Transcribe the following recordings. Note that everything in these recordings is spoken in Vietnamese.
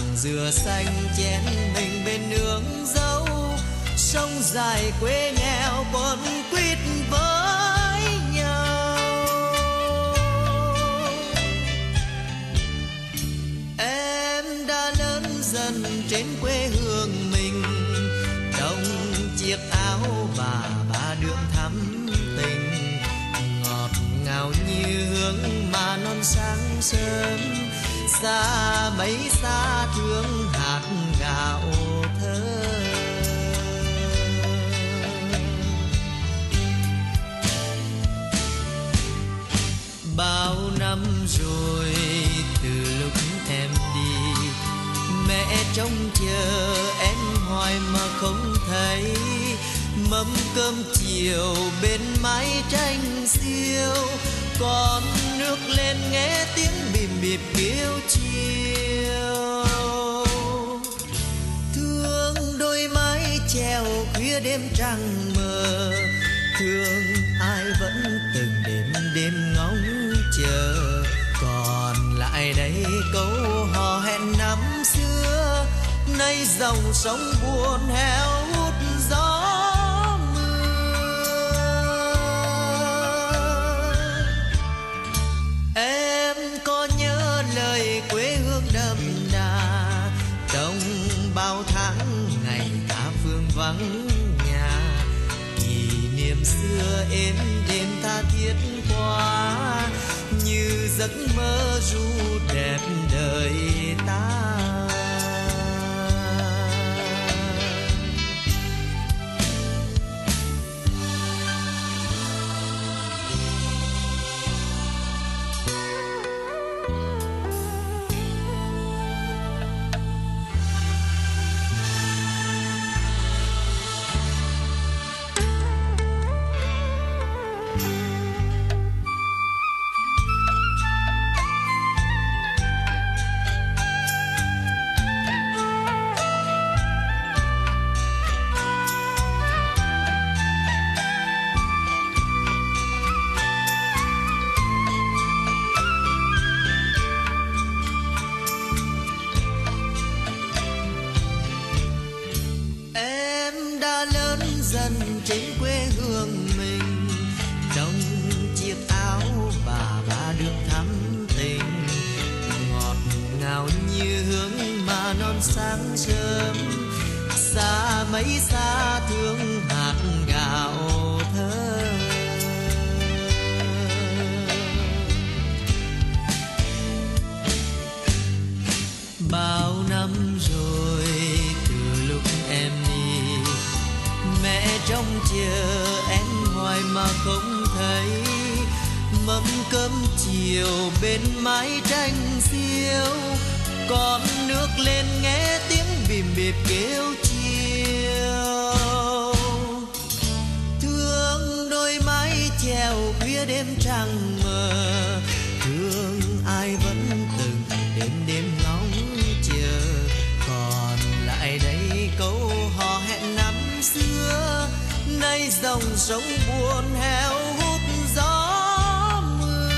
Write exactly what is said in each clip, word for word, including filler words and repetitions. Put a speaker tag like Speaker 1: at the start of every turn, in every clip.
Speaker 1: dừa xanh chén mình bên nương dâu, sông dài quê nghèo còn quýt với nhau. Em đã lớn dần trên quê hương mình, trong chiếc áo bà ba đường thắm tình, ngọt ngào như hương mà non sáng sớm, xa mấy xa thương hạt gạo thơ. Bao năm rồi từ lúc em đi, mẹ trông chờ em hoài mà không thấy, mâm cơm chiều bên mái tranh xiêu, con nước lên nghe tiếng bìm bịp kêu chiều. Thương đôi mái chèo khuya đêm trăng mờ, thương ai vẫn từng đêm đêm ngóng chờ, còn lại đây câu hò hẹn năm xưa, nay dòng sông buồn héo hút gió mưa. Em có nhớ lời quê hương đậm đà, trong bao tháng ngày tha phương vắng nhà, kỷ niệm xưa êm đêm tha thiết qua, như giấc mơ ru đẹp đời ta. Dần trên quê hương mình, trong chiếc áo bà ba được thắm tình, ngọt ngào như hương mà non sáng sớm, xa mấy xa thương hạt gạo thơ. Bao năm rồi từ lúc em đi, mẹ trông chờ em hoài mà không thấy, mâm cơm chiều bên mái tranh xiêu, con nước lên nghe tiếng bìm bịp kêu chiều. Thương đôi mái chèo khuya đêm trăng mờ, thương ai vẫn từng đêm đêm ngóng chờ, còn lại đây câu hò hẹn năm xưa, nay dòng sông buồn héo hút gió mưa.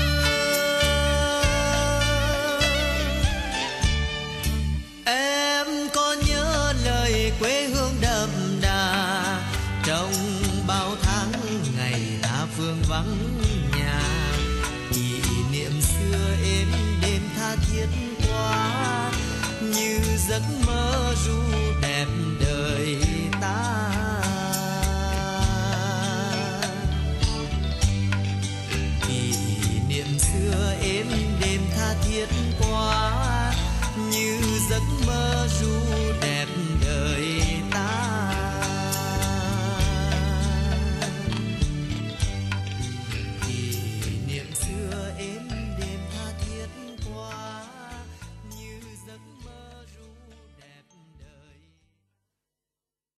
Speaker 1: Em có nhớ lời quê hương đậm đà, trong bao tháng ngày tha phương vắng nhà, kỷ niệm xưa êm đêm tha thiết qua, như giấc mơ ru đẹp đời ta. Kỷ niệm xưa êm đêm tha thiết qua, như giấc mơ ru đẹp